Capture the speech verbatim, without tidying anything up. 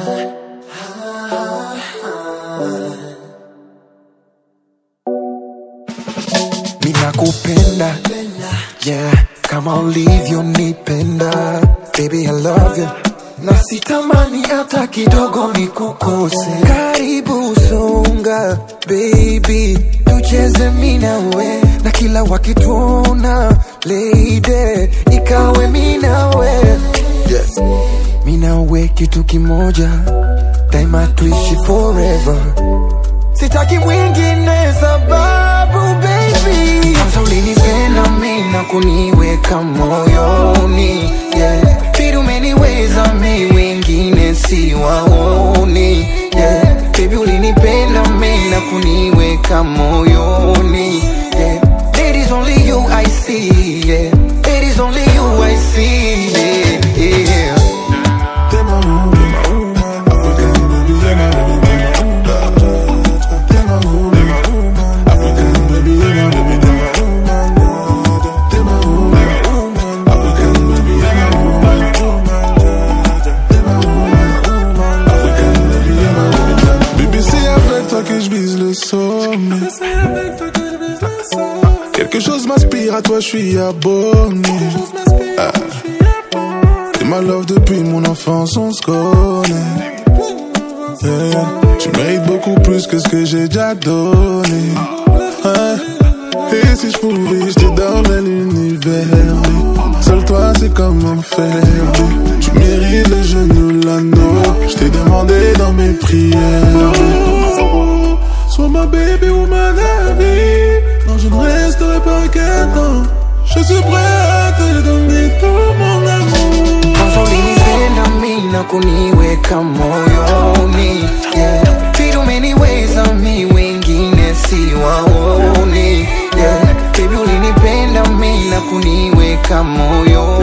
Ninakupenda, yeah, kama ulivyo nipenda. Baby I love you, na sitamani hata kidogo nikukose. Karibu songa, baby, tucheze mimi nawe, na kila wakituona lady, ikawe mimi nawe, yes. Mimi nawe kitu kimoja, daima tuishi forever. Sitaki mwingine sababu baby, kwanza ulinipenda mimi na kuniweka moyoni, yeah. Pili umeniweza mimi wengine siwaoni, yeah. Baby ulinipenda mimi na kuniweka moyoni, yeah. It is only you I see, yeah. It is only you I see, yeah, yeah. Quelque chose m'inspire, à toi je suis abonné. Ah. T'es ma love depuis mon enfance, on se connaît. Yeah. Tu mérites beaucoup plus que ce que j'ai déjà donné. Ah. Et si je pouvais, je te donnerais l'univers. Seul toi c'est comme un fer. Tu mérites le genou, l'anneau. Je t'ai demandé dans mes prières. Sois ma baby ou ma vie. Non, je ne resterai pas qu'un temps. Je suis prêt à te donner tout mon amour. Kwanza ulinipenda mimi na kuniweka moyoni, yeah. Pili umeniweza mimi wengine siwaoni, yeah. Baby ulinipenda mimi na kuniweka moyoni.